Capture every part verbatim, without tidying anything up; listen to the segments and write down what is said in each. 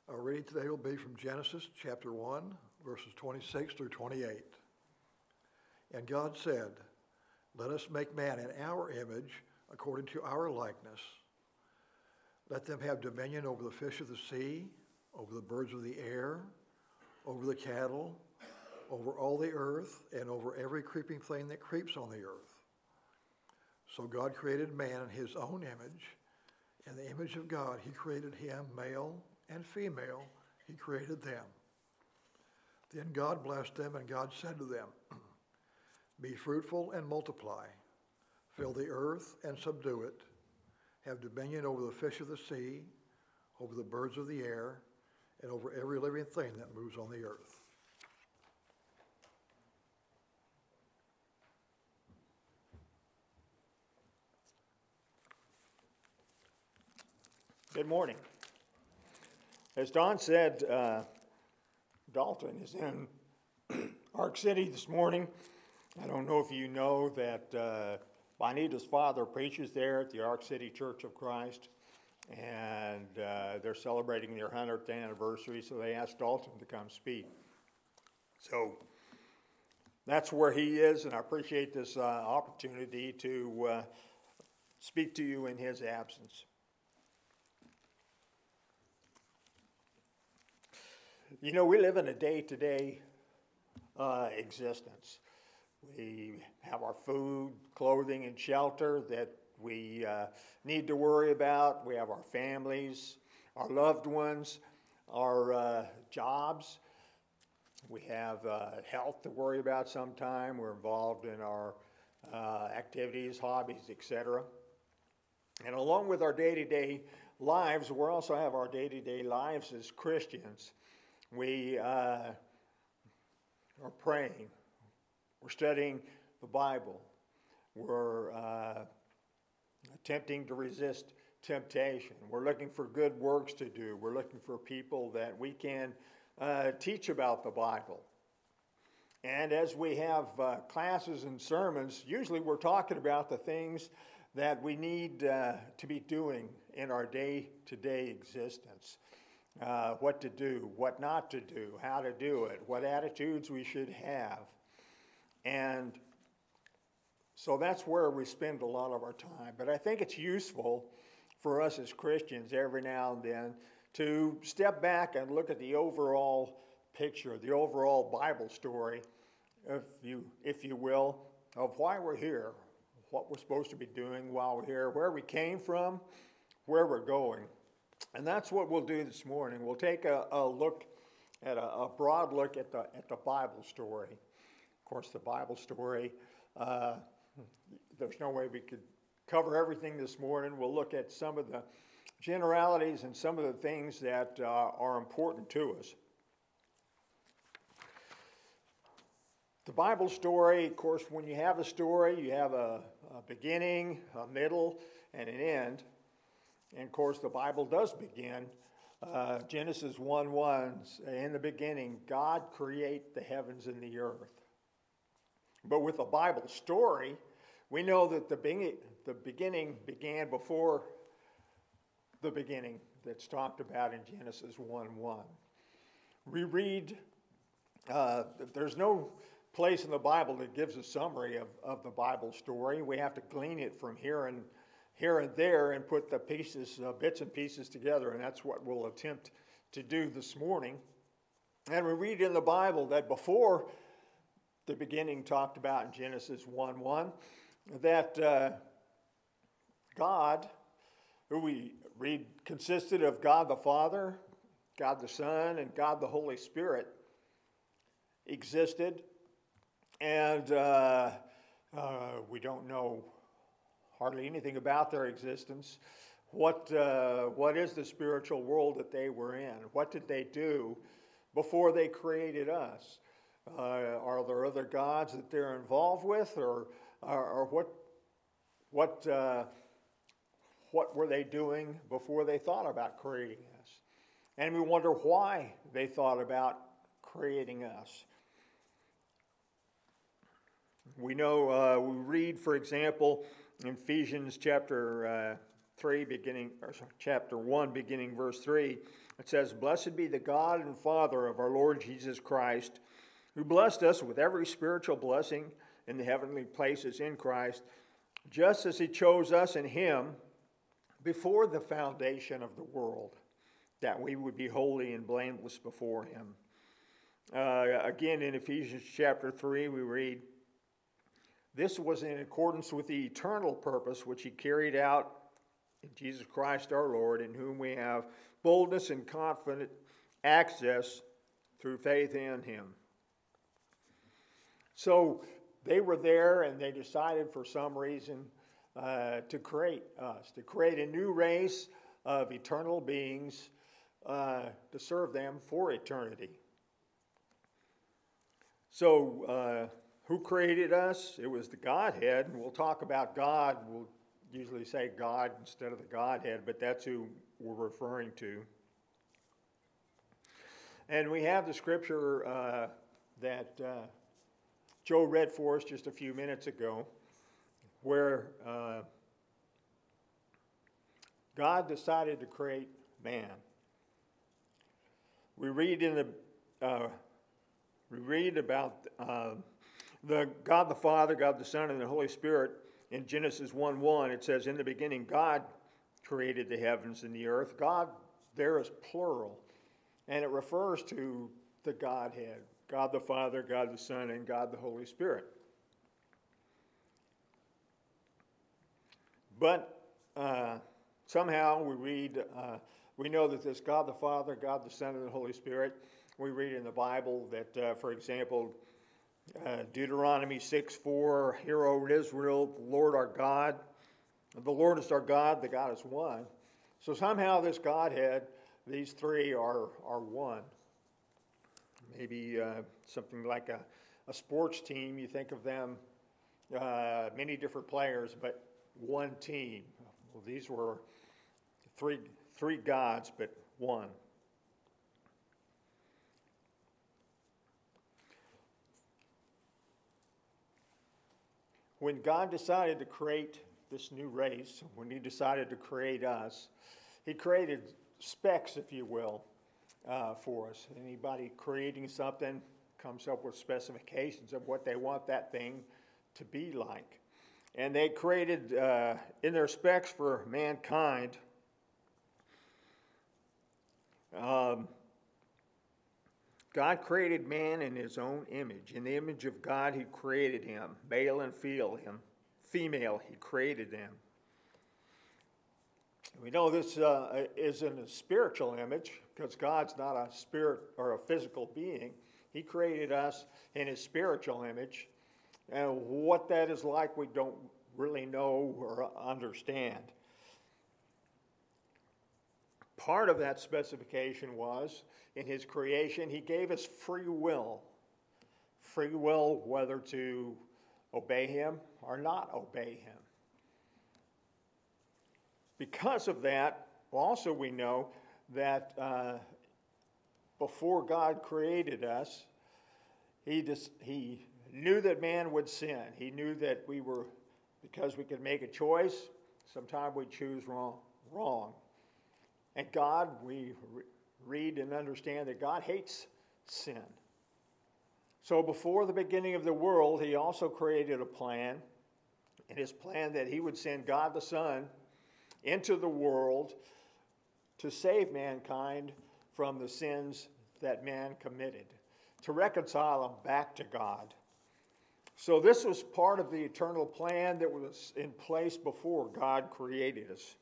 Our reading today will be from Genesis chapter one, verses twenty-six through twenty-eight. And God said, "Let us make man in our image, according to our likeness. Let them have dominion over the fish of the sea, over the birds of the air, over the cattle, over all the earth, and over every creeping thing that creeps on the earth." So God created man in his own image. In the image of God, he created him, male and female, he created them. Then God blessed them, and God said to them, "Be fruitful and multiply. Fill the earth and subdue it. Have dominion over the fish of the sea, over the birds of the air, and over every living thing that moves on the earth." Good morning. As Don said, uh, Dalton is in Ark City this morning. I don't know if you know that uh, Bonita's father preaches there at the Ark City Church of Christ, and uh, they're celebrating their hundredth anniversary, so they asked Dalton to come speak. So that's where he is, and I appreciate this uh, opportunity to uh, speak to you in his absence. You know, we live in a day-to-day uh, existence. We have our food, clothing, and shelter that we uh, need to worry about. We have our families, our loved ones, our uh, jobs. We have uh, health to worry about sometime. We're involved in our uh, activities, hobbies, et cetera. And along with our day-to-day lives, we also have our day-to-day lives as Christians. We uh, are praying, we're studying the Bible, we're uh, attempting to resist temptation, we're looking for good works to do, we're looking for people that we can uh, teach about the Bible. And as we have uh, classes and sermons, usually we're talking about the things that we need uh, to be doing in our day-to-day existence. Uh, what to do, what not to do, how to do it, what attitudes we should have. And so that's where we spend a lot of our time. But I think it's useful for us as Christians every now and then to step back and look at the overall picture, the overall Bible story, if you, if you will, of why we're here, what we're supposed to be doing while we're here, where we came from, where we're going. And that's what we'll do this morning. We'll take a, a look at a, a broad look at the at the Bible story. Of course, the Bible story, uh, there's no way we could cover everything this morning. We'll look at some of the generalities and some of the things that uh, are important to us. The Bible story, of course, when you have a story, you have a, a beginning, a middle, and an end. And of course, the Bible does begin. Uh, Genesis one one, in the beginning, God created the heavens and the earth. But with the Bible story, we know that the, be- the beginning began before the beginning that's talked about in Genesis one one. We read, uh, there's no place in the Bible that gives a summary of, of the Bible story. We have to glean it from here and here and there and put the pieces, uh, bits and pieces together, and that's what we'll attempt to do this morning. And we read in the Bible that before the beginning talked about in Genesis one one, that uh, God, who we read consisted of God the Father, God the Son, and God the Holy Spirit, existed, and uh, uh, we don't know hardly anything about their existence. What uh, what is the spiritual world that they were in? What did they do before they created us? Uh, are there other gods that they're involved with, or or, or what what uh, what were they doing before they thought about creating us? And we wonder why they thought about creating us. We know, uh, we read, for example, in Ephesians chapter uh, three, beginning, or sorry, chapter one, beginning verse three, it says, "Blessed be the God and Father of our Lord Jesus Christ, who blessed us with every spiritual blessing in the heavenly places in Christ, just as he chose us in him before the foundation of the world, that we would be holy and blameless before him." Uh, again, in Ephesians chapter three, we read, "This was in accordance with the eternal purpose which he carried out in Jesus Christ our Lord, in whom we have boldness and confident access through faith in him." So they were there, and they decided for some reason uh, to create us, to create a new race of eternal beings uh, to serve them for eternity. So uh, who created us? It was the Godhead, and we'll talk about God. We'll usually say God instead of the Godhead, but that's who we're referring to. And we have the scripture uh, that uh, Joe read for us just a few minutes ago, where uh, God decided to create man. We read in the uh, we read about uh, the God the Father, God the Son, and the Holy Spirit in Genesis one one. It says, "In the beginning, God created the heavens and the earth." God there is plural, and it refers to the Godhead, God the Father, God the Son, and God the Holy Spirit. But uh, somehow we read, uh, we know that this God the Father, God the Son, and the Holy Spirit, we read in the Bible that, uh, for example, uh, Deuteronomy six four, "Hear, O Israel, the Lord our God, the Lord is our God, the God is one." So somehow this Godhead, these three are, are one. Maybe uh, something like a, a sports team, you think of them, uh, many different players, but one team. Well, these were three, three gods, but one. When God decided to create this new race, when he decided to create us, he created specs, if you will, uh, for us. Anybody creating something comes up with specifications of what they want that thing to be like. And they created, uh, in their specs for mankind, um, God created man in his own image. In the image of God, he created him. Male and female, him. Female, he created them. We know this uh, is in a spiritual image, because God's not a spirit or a physical being. He created us in his spiritual image. And what that is like, we don't really know or understand. Part of that specification was, in his creation, he gave us free will. Free will whether to obey him or not obey him. Because of that, also we know that uh, before God created us, he, just, he knew that man would sin. He knew that we were, because we could make a choice, sometimes we'd choose wrong. wrong. And God, we re- read and understand that God hates sin. So before the beginning of the world, he also created a plan, and his plan that he would send God the Son into the world to save mankind from the sins that man committed, to reconcile them back to God. So this was part of the eternal plan that was in place before God created us.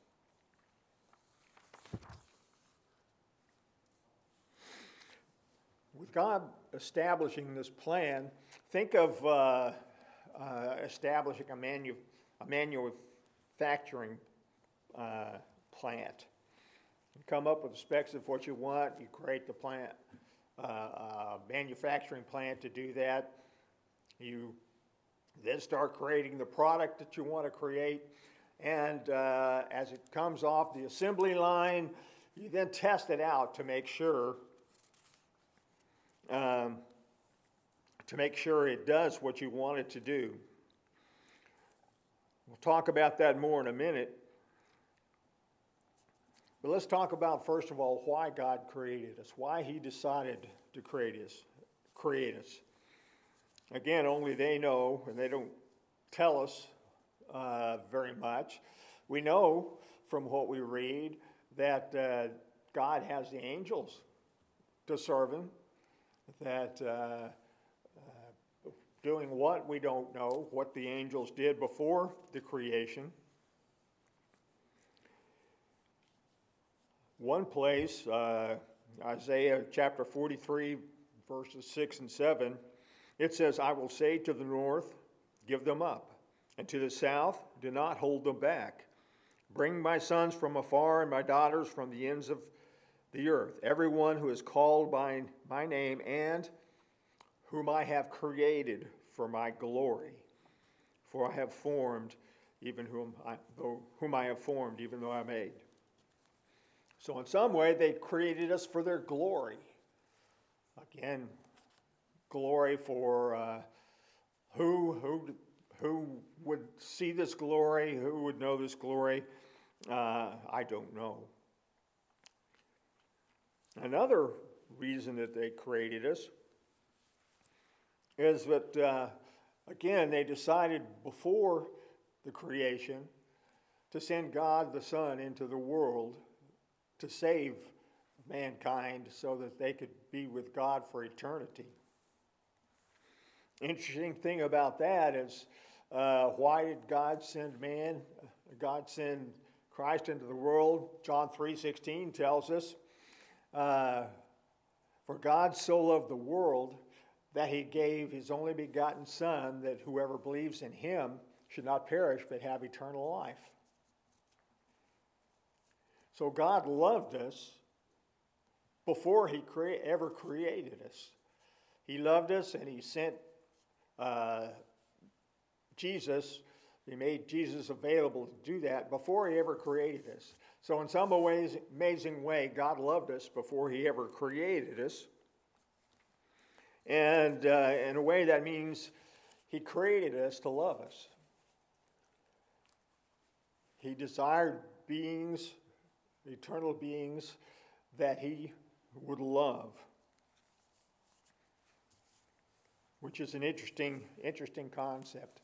With God establishing this plan, think of uh, uh, establishing a, manu- a manufacturing uh, plant. You come up with the specs of what you want, you create the plant, uh, uh, manufacturing plant to do that. You then start creating the product that you want to create, and uh, as it comes off the assembly line, you then test it out to make sure Um, to make sure it does what you want it to do. We'll talk about that more in a minute. But let's talk about, first of all, why God created us, why he decided to create us. Create us. Again, only they know, and they don't tell us uh, very much. We know from what we read that uh, God has the angels to serve him, that uh, uh, doing what we don't know, what the angels did before the creation. One place, uh, Isaiah chapter forty-three, verses six and seven, it says, I will say to the north, give them up, and to the south, do not hold them back. Bring my sons from afar and my daughters from the ends of the earth, everyone who is called by my name and whom I have created for my glory. For I have formed even whom I, though, whom I have formed, even though I made. So in some way, they created us for their glory. Again, glory for uh, who, who, who would see this glory, who would know this glory, uh, I don't know. Another reason that they created us is that, uh, again, they decided before the creation to send God the Son into the world to save mankind so that they could be with God for eternity. Interesting thing about that is, uh, why did God send man, God send Christ into the world? John three sixteen tells us, uh, for God so loved the world that he gave his only begotten Son, that whoever believes in him should not perish but have eternal life. So God loved us before he crea- ever created us. He loved us and he sent uh, Jesus. He made Jesus available to do that before he ever created us. So in some ways, amazing way, God loved us before he ever created us. And uh, in a way, that means he created us to love us. He desired beings, eternal beings, that he would love. Which is an interesting, interesting concept.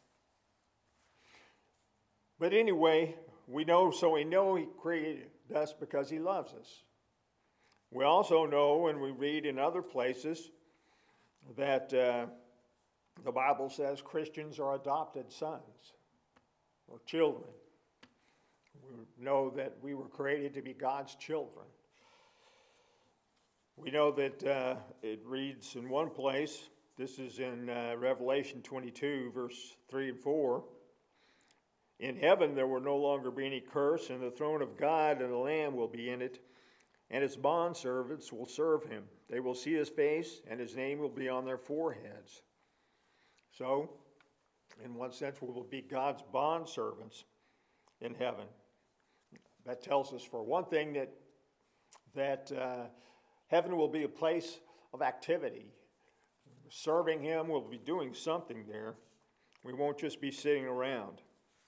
But anyway, we know, so we know he created us because he loves us. We also know, and we read in other places, that uh, the Bible says Christians are adopted sons or children. We know that we were created to be God's children. We know that uh, it reads in one place, this is in uh, Revelation twenty-two, verse three and four. In heaven there will no longer be any curse, and the throne of God and the Lamb will be in it, and his bondservants will serve him. They will see his face, and his name will be on their foreheads. So, in one sense, we will be God's bondservants in heaven. That tells us, for one thing, that, that uh, heaven will be a place of activity. Serving him, we'll be doing something there. We won't just be sitting around.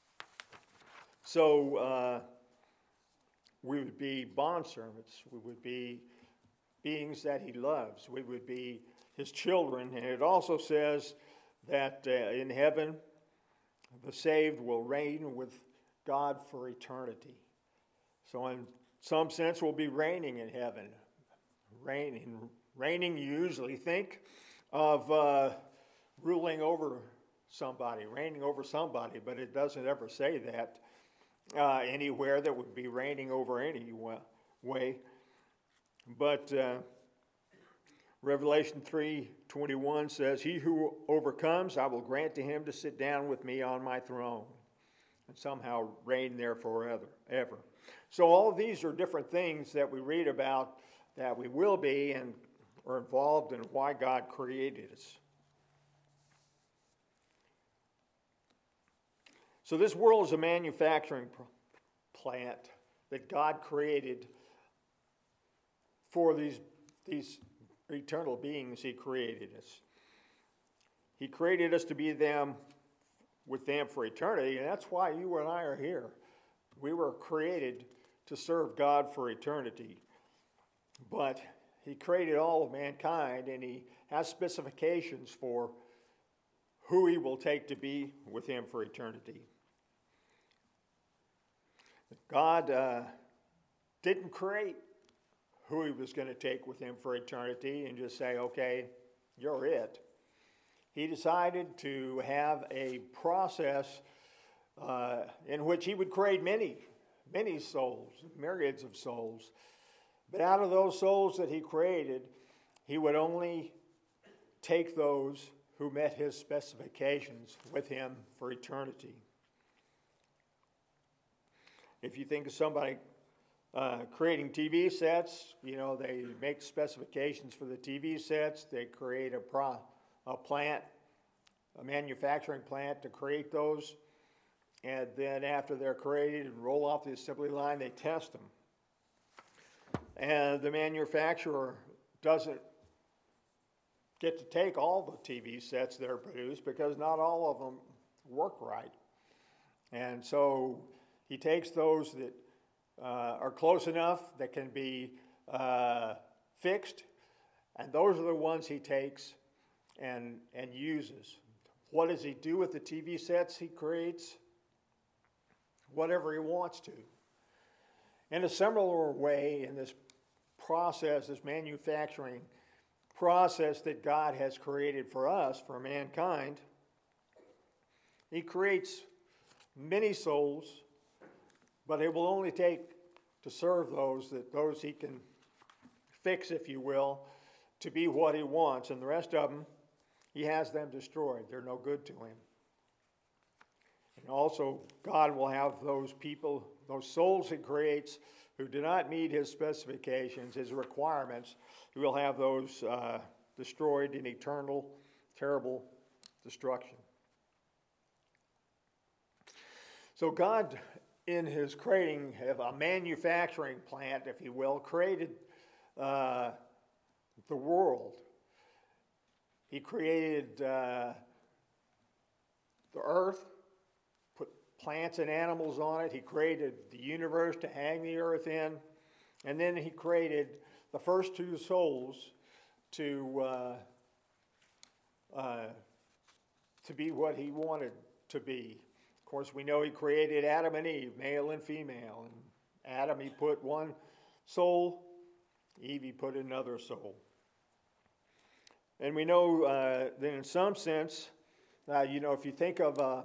So, uh, we would be bondservants. We would be beings that he loves. We would be his children. And it also says that uh, in heaven, the saved will reign with God for eternity. So in some sense, we'll be reigning in heaven. Reigning, reigning you usually think of uh, ruling over somebody, reigning over somebody, but it doesn't ever say that uh, anywhere that would be reigning over any way. But uh, Revelation three twenty-one says, he who overcomes, I will grant to him to sit down with me on my throne and somehow reign there forever. Ever. So all of these are different things that we read about that we will be and are involved in why God created us. So this world is a manufacturing plant that God created for these, these eternal beings he created us. He created us to be them with them for eternity, and that's why you and I are here. We were created to serve God for eternity. But he created all of mankind, and he has specifications for who he will take to be with him for eternity. God uh, didn't create who he was going to take with him for eternity and just say, okay, you're it. He decided to have a process uh, in which he would create many, many souls, myriads of souls. But out of those souls that he created, he would only take those who met his specifications with him for eternity. If you think of somebody uh, creating T V sets, you know, they make specifications for the T V sets. They create a, pro, a plant, a manufacturing plant to create those. And then after they're created and roll off the assembly line, they test them. And the manufacturer doesn't get to take all the T V sets that are produced because not all of them work right. And so he takes those that uh, are close enough that can be uh, fixed, and those are the ones he takes and, and uses. What does he do with the T V sets he creates? Whatever he wants to. In a similar way, in this process, this manufacturing process that God has created for us, for mankind, he creates many souls, but it will only take to serve those that those he can fix, if you will, to be what he wants, and the rest of them, he has them destroyed. They're no good to him. And also, God will have those people, those souls he creates, who do not meet his specifications, his requirements. He will have those uh, destroyed in eternal, terrible destruction. So God, in his creating of a manufacturing plant, if you will, created uh, the world. He created uh, the earth, put plants and animals on it. He created the universe to hang the earth in. And then he created the first two souls to, uh, uh, to be what he wanted to be. Of course, we know he created Adam and Eve, male and female. And Adam, he put one soul. Eve, he put another soul. And we know uh, that in some sense, uh, you know, if you think of, uh,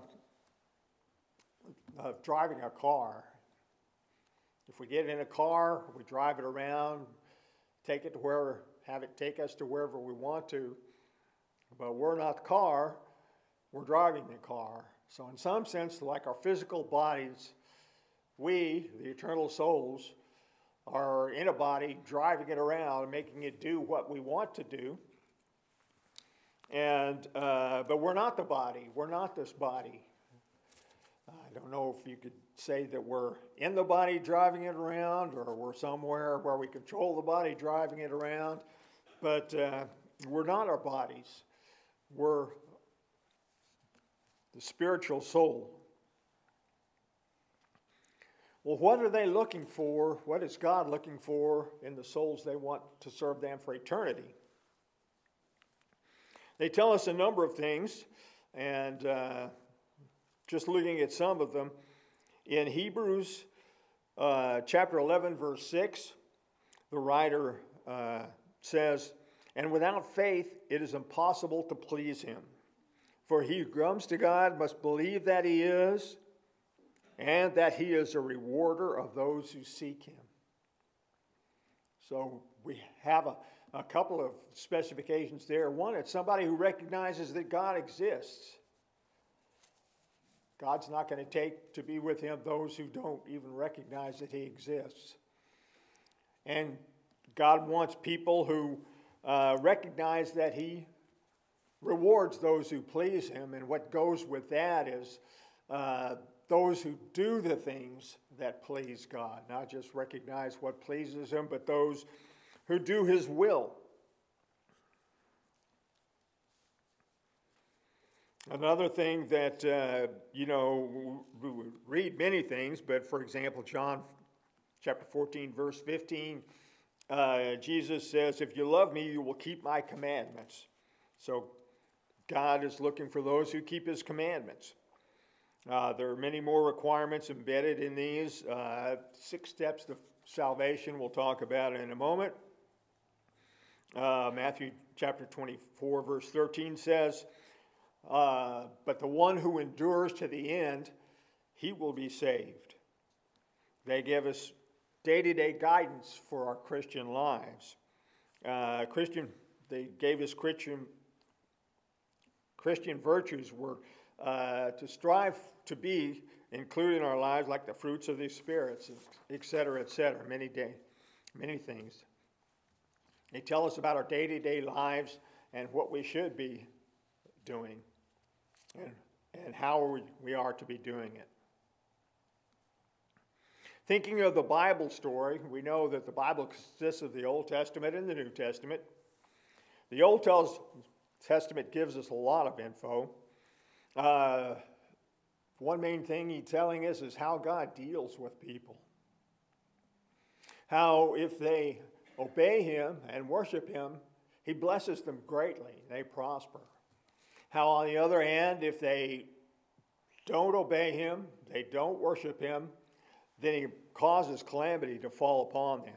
of driving a car, if we get in a car, we drive it around, take it to where, have it take us to wherever we want to, but we're not the car, we're driving the car. So in some sense, like our physical bodies, we, the eternal souls, are in a body, driving it around, making it do what we want to do. And uh, but we're not the body. We're not this body. I don't know if you could say that we're in the body driving it around, or we're somewhere where we control the body driving it around. But uh, we're not our bodies. We're the spiritual soul. Well, what are they looking for? What is God looking for in the souls they want to serve them for eternity? They tell us a number of things, and uh, just looking at some of them, in Hebrews uh, chapter eleven, verse six, the writer uh, says, "And without faith it is impossible to please him. For he who comes to God must believe that he is, and that he is a rewarder of those who seek him." So we have a, a couple of specifications there. One, it's somebody who recognizes that God exists. God's not going to take to be with him those who don't even recognize that he exists. And God wants people who uh, recognize that he rewards those who please him. And what goes with that is uh, those who do the things that please God, not just recognize what pleases him, but those who do his will. Another thing that, uh, you know, we read many things, but for example, John chapter fourteen, verse fifteen, uh, Jesus says, if you love me, you will keep my commandments. So God is looking for those who keep his commandments. Uh, there are many more requirements embedded in these. Uh, six steps to salvation we'll talk about in a moment. Uh, Matthew chapter twenty-four, verse thirteen says, uh, but the one who endures to the end, he will be saved. They give us day-to-day guidance for our Christian lives. Uh, Christian, they gave us Christian, Christian virtues were uh, to strive to be included in our lives, like the fruits of the spirits, et cetera, et cetera, many day, many things. They tell us about our day-to-day lives and what we should be doing and, and how we, we are to be doing it. Thinking of the Bible story, we know that the Bible consists of the Old Testament and the New Testament. The Old Testament gives us a lot of info. Uh, one main thing he's telling us is how God deals with people. How if they obey him and worship him, he blesses them greatly. They prosper. How, on the other hand, if they don't obey him, they don't worship him, then he causes calamity to fall upon them.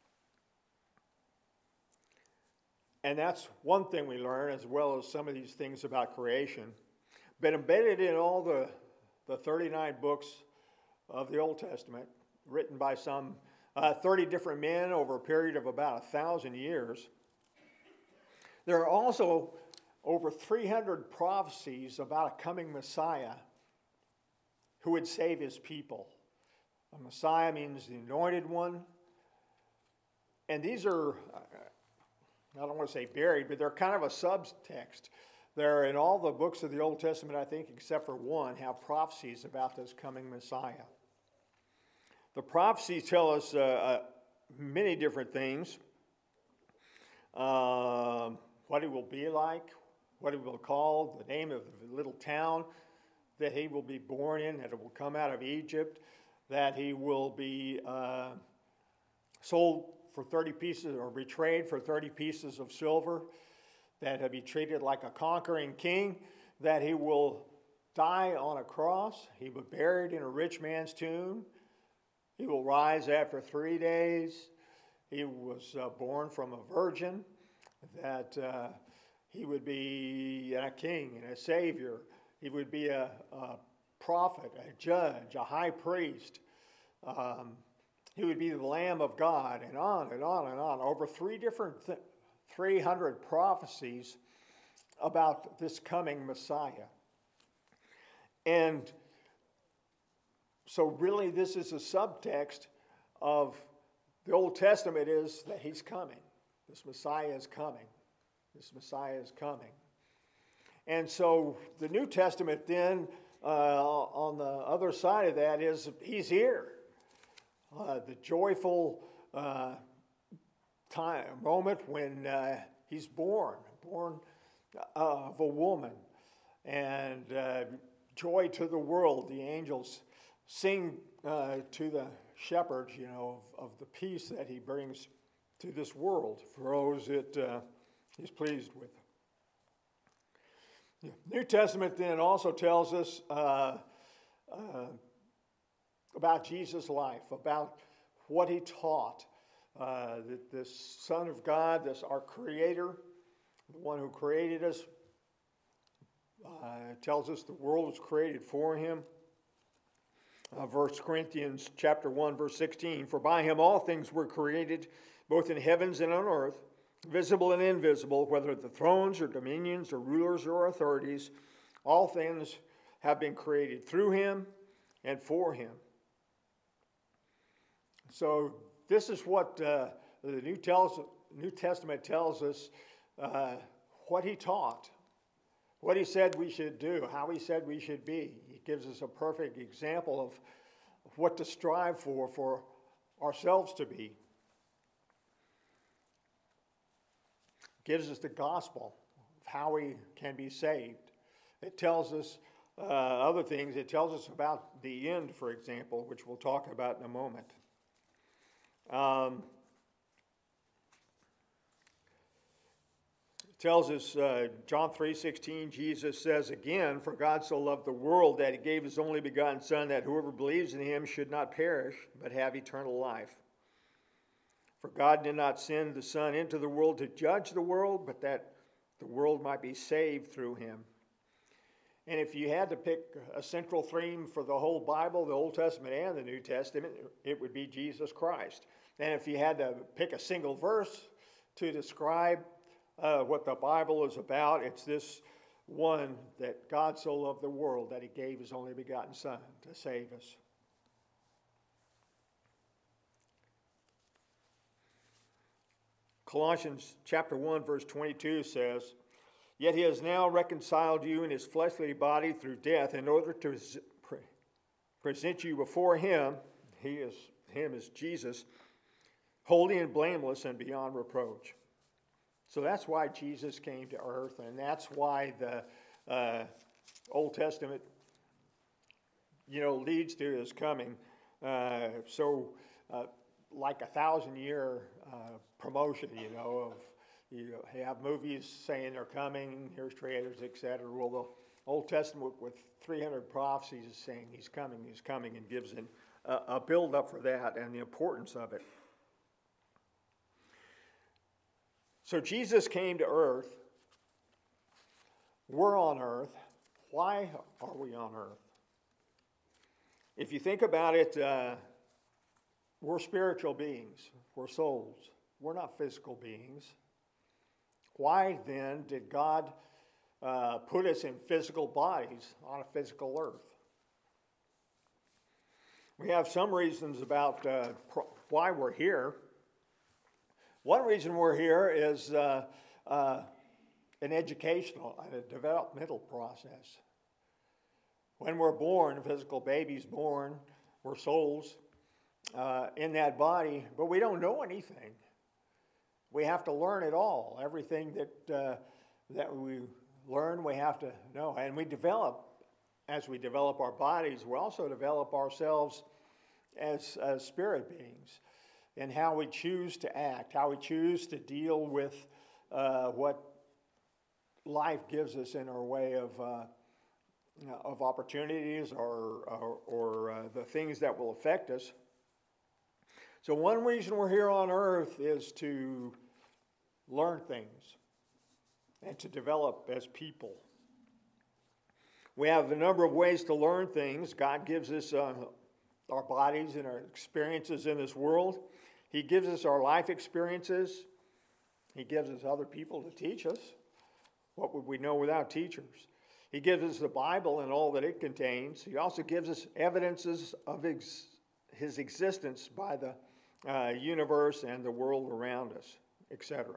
And that's one thing we learn, as well as some of these things about creation. But embedded in all the, the thirty-nine books of the Old Testament, written by some uh, thirty different men over a period of about a thousand years, there are also over three hundred prophecies about a coming Messiah who would save his people. A Messiah means the anointed one. And these are, I don't want to say buried, but they're kind of a subtext. They're in all the books of the Old Testament, I think, except for one, have prophecies about this coming Messiah. The prophecies tell us uh, uh, many different things. Uh, what he will be like, what he will call, the name of the little town that he will be born in, that it will come out of Egypt, that he will be uh, sold for thirty pieces or betrayed for thirty pieces of silver, that he'll be treated like a conquering king, that he will die on a cross, he will be buried in a rich man's tomb, he will rise after three days, he was uh, born from a virgin, that uh, he would be a king and a savior, he would be a, a prophet, a judge, a high priest. Um, he would be the Lamb of God, and on and on and on. Over three different, th- three hundred prophecies about this coming Messiah. And so really this is a subtext of the Old Testament is that he's coming. This Messiah is coming. This Messiah is coming. And so the New Testament then, uh, on the other side of that, is he's here. Uh, the joyful uh, time, moment when uh, he's born, born uh, of a woman. And uh, joy to the world. The angels sing uh, to the shepherds, you know, of, of the peace that he brings to this world for those that uh, he's pleased with. The New Testament then also tells us uh, uh, about Jesus' life, about what he taught. Uh, that this Son of God, this our Creator, the one who created us, uh, tells us the world was created for him. Uh, First Corinthians chapter one, verse sixteen, for by him all things were created, both in heavens and on earth, visible and invisible, whether the thrones or dominions or rulers or authorities, all things have been created through him and for him. So this is what uh, the New, tells, New Testament tells us, uh, what he taught, what he said we should do, how he said we should be. He gives us a perfect example of what to strive for, for ourselves to be. Gives us the gospel of how we can be saved. It tells us uh, other things. It tells us about the end, for example, which we'll talk about in a moment. Um, it tells us, uh, John three sixteen, Jesus says again, "For God so loved the world that he gave his only begotten Son, that whoever believes in him should not perish, but have eternal life. For God did not send the Son into the world to judge the world, but that the world might be saved through him." And if you had to pick a central theme for the whole Bible, the Old Testament and the New Testament, it would be Jesus Christ. And if you had to pick a single verse to describe uh, what the Bible is about, it's this one, that God so loved the world that he gave his only begotten Son to save us. Colossians chapter one, verse twenty-two says, "Yet he has now reconciled you in his fleshly body through death, in order to pre- present you before him," he is, him is Jesus, "holy and blameless and beyond reproach." So that's why Jesus came to earth, and that's why the uh, Old Testament, you know, leads to his coming. Uh, so, uh, like a thousand-year uh, promotion, you know, of you have movies saying they're coming, here's trailers, et cetera. Well, the Old Testament with three hundred prophecies is saying he's coming, he's coming, and gives an, a, a build-up for that and the importance of it. So Jesus came to earth. We're on earth. Why are we on earth? If you think about it, uh, we're spiritual beings. We're souls. We're not physical beings. Why then did God uh, put us in physical bodies on a physical earth? We have some reasons about uh, pro- why we're here. One reason we're here is uh, uh, an educational and a developmental process. When we're born, a physical baby's born, we're souls uh, in that body, but we don't know anything. We have to learn it all. Everything that uh, that we learn, we have to know. And we develop, as we develop our bodies, we also develop ourselves as, as spirit beings, and how we choose to act, how we choose to deal with uh, what life gives us in our way of uh, of opportunities or or, or uh, the things that will affect us. So one reason we're here on earth is to learn things and to develop as people. We have a number of ways to learn things. God gives us uh, our bodies and our experiences in this world. He gives us our life experiences. He gives us other people to teach us. What would we know without teachers? He gives us the Bible and all that it contains. He also gives us evidences of ex- his existence by the uh, universe and the world around us, et cetera.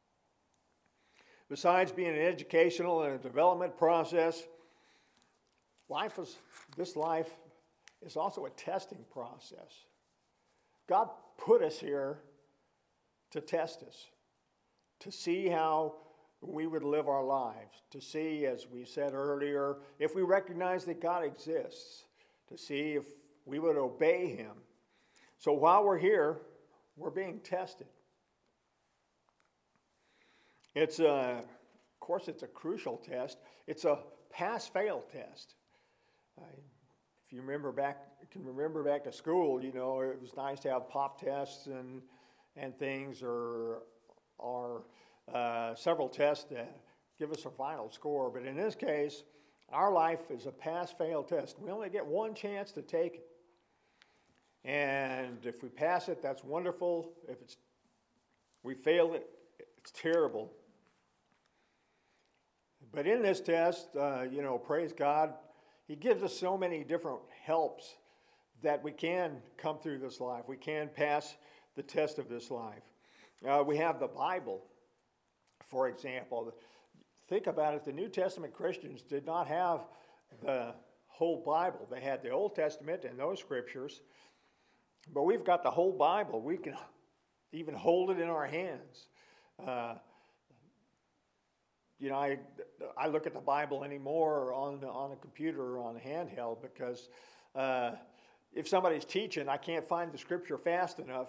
Besides being an educational and a development process, life is, this life is also a testing process. God put us here to test us, to see how we would live our lives, to see, as we said earlier, if we recognize that God exists, to see if we would obey him. So while we're here, we're being tested. It's a, of course, it's a crucial test. It's a pass-fail test. I, if you remember back, can remember back to school, you know, it was nice to have pop tests and and things, or or uh, several tests that give us a final score. But in this case, our life is a pass-fail test. We only get one chance to take it. And if we pass it, that's wonderful. If it's we fail it, it's terrible. But in this test, uh, you know, praise God, he gives us so many different helps that we can come through this life. We can pass the test of this life. Uh, we have the Bible, for example. Think about it. The New Testament Christians did not have the whole Bible. They had the Old Testament and those scriptures. But we've got the whole Bible. We can even hold it in our hands. Uh, you know, I, I look at the Bible anymore on, on a computer or on a handheld because uh, if somebody's teaching, I can't find the scripture fast enough to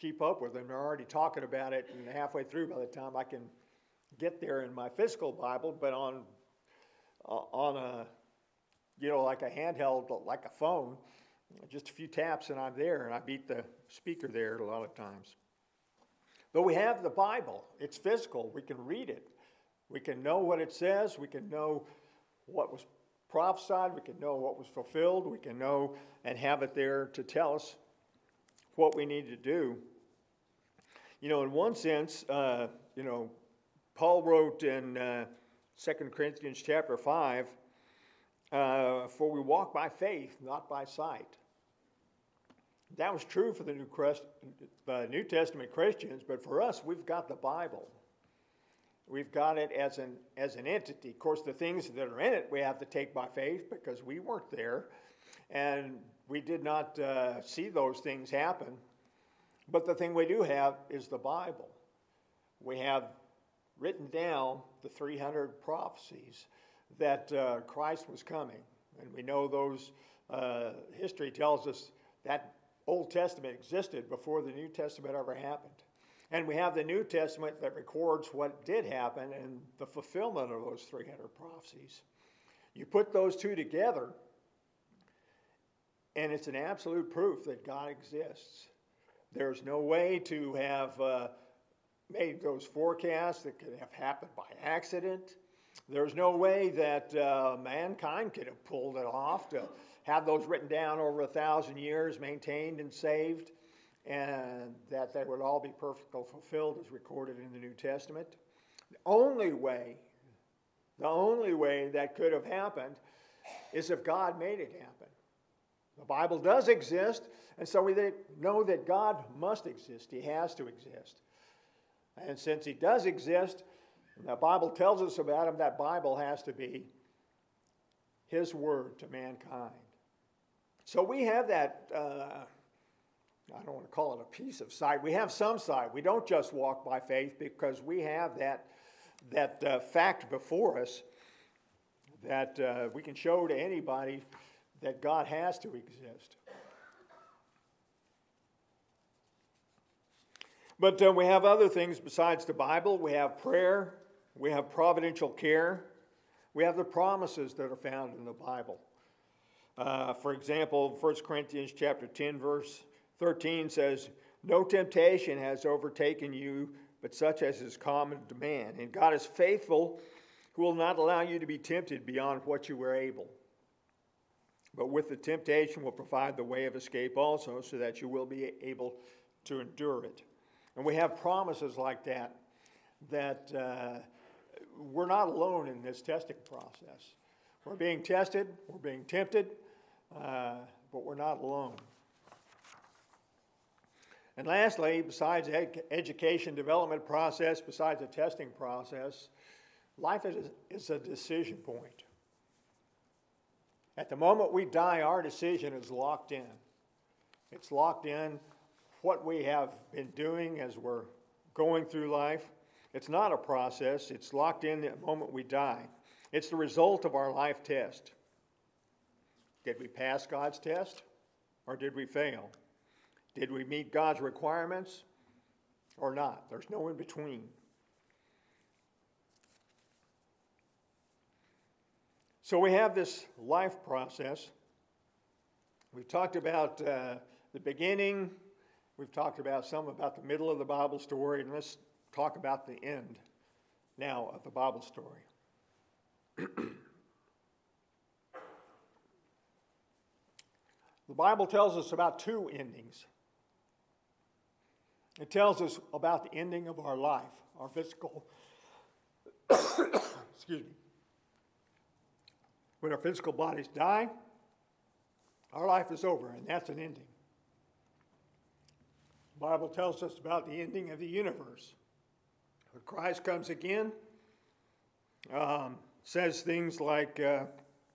keep up with them. They're already talking about it, and halfway through by the time I can get there in my physical Bible, but on uh, on a, you know, like a handheld, like a phone, just a few taps and I'm there, and I beat the speaker there a lot of times. But we have the Bible. It's physical. We can read it. We can know what it says. We can know what was prophesied. We can know what was fulfilled. We can know and have it there to tell us what we need to do. You know, in one sense, uh, you know, Paul wrote in uh, Second Corinthians chapter five, uh, for we walk by faith, not by sight. That was true for the New, Christ, uh, New Testament Christians, but for us, we've got the Bible. We've got it as an, as an entity. Of course, the things that are in it we have to take by faith because we weren't there, and we did not uh, see those things happen. But the thing we do have is the Bible. We have written down the three hundred prophecies that uh, Christ was coming. And we know those, uh, history tells us that Old Testament existed before the New Testament ever happened. And we have the New Testament that records what did happen and the fulfillment of those three hundred prophecies. You put those two together, and it's an absolute proof that God exists. There's no way to have uh, made those forecasts that could have happened by accident. There's no way that uh, mankind could have pulled it off to have those written down over a thousand years, maintained and saved, and that they would all be perfectly fulfilled as recorded in the New Testament. The only way, the only way that could have happened is if God made it happen. The Bible does exist, and so we know that God must exist. He has to exist. And since he does exist, and the Bible tells us about him, that Bible has to be his word to mankind. So we have that, uh, I don't want to call it a piece of sight. We have some sight. We don't just walk by faith because we have that, that uh, fact before us that uh, we can show to anybody that God has to exist. But uh, we have other things besides the Bible. We have prayer. We have providential care. We have the promises that are found in the Bible. Uh, for example, First Corinthians chapter ten, verse thirteen says, no temptation has overtaken you, but such as is common to man. And God is faithful, who will not allow you to be tempted beyond what you were able. But with the temptation will provide the way of escape also, so that you will be able to endure it. And we have promises like that, that uh, we're not alone in this testing process. We're being tested, we're being tempted, uh, but we're not alone. And lastly, besides the ed- education development process, besides the testing process, life is, is a decision point. At the moment we die, our decision is locked in. It's locked in what we have been doing as we're going through life. It's not a process. It's locked in the moment we die. It's the result of our life test. Did we pass God's test or did we fail? Did we meet God's requirements or not? There's no in between. So we have this life process. We've talked about uh, the beginning. We've talked about some about the middle of the Bible story, and let's talk about the end now of the Bible story. The Bible tells us about two endings. It tells us about the ending of our life, our physical, excuse me. When our physical bodies die, our life is over, and that's an ending. The Bible tells us about the ending of the universe. When Christ comes again, um, says things like uh,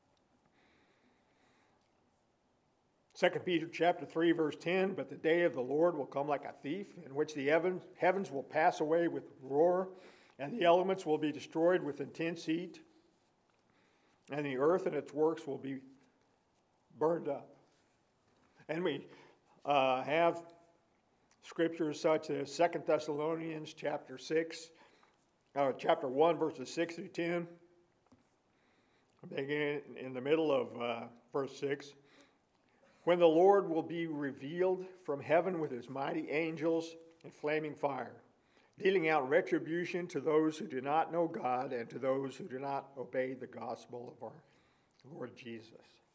Second Peter chapter three, verse ten, but the day of the Lord will come like a thief, in which the heavens, heavens will pass away with roar, and the elements will be destroyed with intense heat, and the earth and its works will be burned up. And we uh, have scriptures such as Second Thessalonians chapter six, uh, chapter one, verses six through ten. Begin in the middle of uh, verse six. When the Lord will be revealed from heaven with his mighty angels in flaming fire, dealing out retribution to those who do not know God and to those who do not obey the gospel of our Lord Jesus.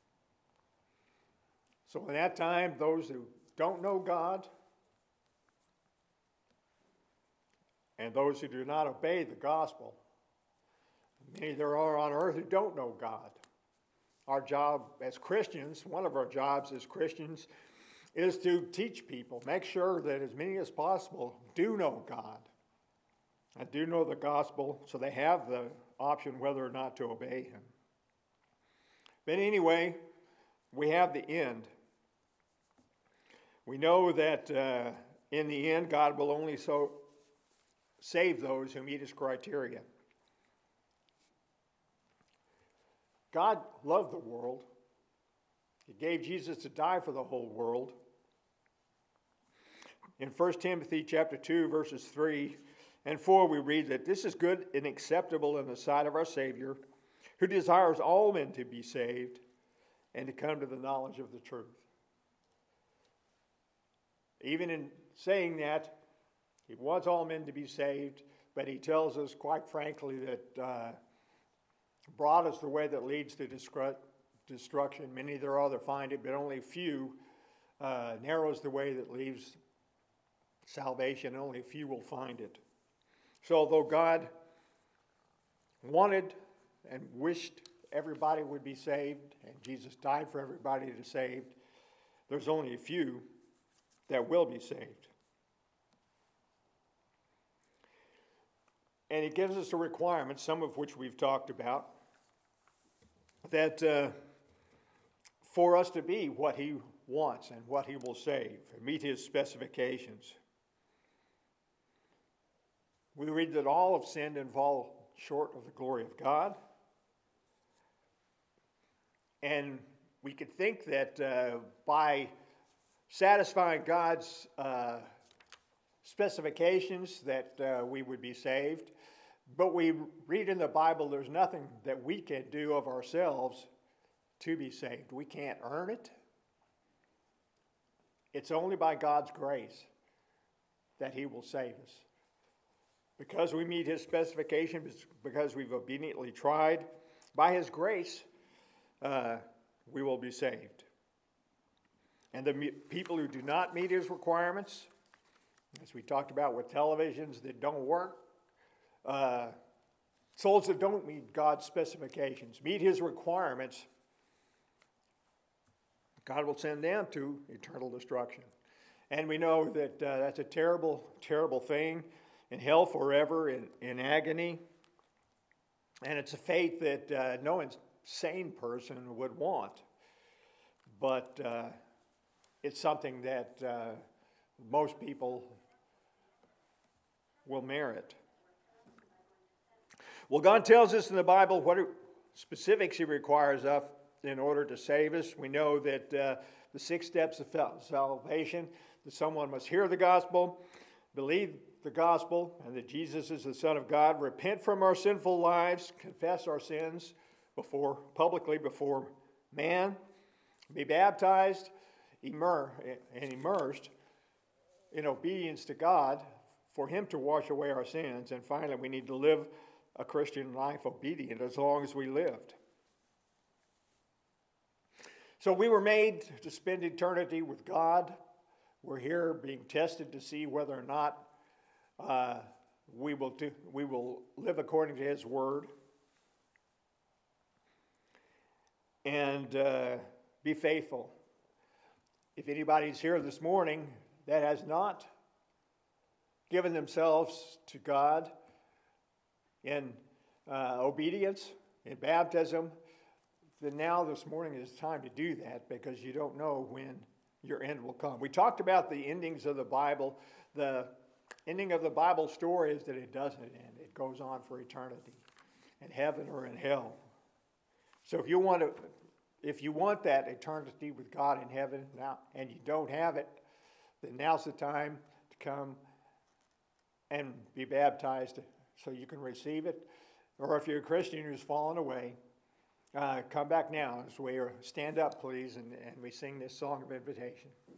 So in that time, those who don't know God and those who do not obey the gospel, many there are on earth who don't know God. Our job as Christians, one of our jobs as Christians, is to teach people, make sure that as many as possible do know God and do know the gospel, so they have the option whether or not to obey him. But anyway, we have the end. We know that uh, in the end, God will only so save those who meet his criteria. God loved the world. He gave Jesus to die for the whole world. In First Timothy chapter two, verses three and four, we read that this is good and acceptable in the sight of our Savior, who desires all men to be saved and to come to the knowledge of the truth. Even in saying that, he wants all men to be saved, but he tells us quite frankly that uh, broad is the way that leads to destruction. Many there are that find it, but only few. Uh, narrow is the way that leads salvation. Only few will find it. So although God wanted and wished everybody would be saved, and Jesus died for everybody to be saved, there's only a few that will be saved. And he gives us the requirements, some of which we've talked about, that uh, for us to be what he wants and what he will save, and meet his specifications. We read that all have sinned and fall short of the glory of God. And we could think that uh, by satisfying God's uh, specifications that uh, we would be saved. But we read in the Bible there's nothing that we can do of ourselves to be saved. We can't earn it. It's only by God's grace that he will save us. Because we meet his specifications, because we've obediently tried, by his grace, uh, we will be saved. And the me- people who do not meet his requirements, as we talked about with televisions that don't work, uh, souls that don't meet God's specifications, meet his requirements, God will send them to eternal destruction. And we know that uh, that's a terrible, terrible thing, in hell forever, in, in agony. And it's a fate that uh, no insane person would want. But uh, it's something that uh, most people will merit. Well, God tells us in the Bible what specifics he requires of in order to save us. We know that uh, the six steps of salvation, that someone must hear the gospel, believe the gospel, and that Jesus is the Son of God, repent from our sinful lives, confess our sins before publicly before man, be baptized, immer, and immersed in obedience to God for him to wash away our sins. And finally, we need to live a Christian life obedient as long as we lived. So we were made to spend eternity with God. We're here being tested to see whether or not uh, we will do, we will live according to his word. And uh, be faithful. If anybody's here this morning that has not given themselves to God in uh, obedience, in baptism, then now this morning is time to do that, because you don't know when your end will come. We talked about the endings of the Bible. The ending of the Bible story is that it doesn't end. It goes on for eternity, in heaven or in hell. So if you want to, if you want that eternity with God in heaven now, and you don't have it, then now's the time come and be baptized so you can receive it. Or if you're a Christian who's fallen away, uh, come back now as we stand up, please, and, and we sing this song of invitation.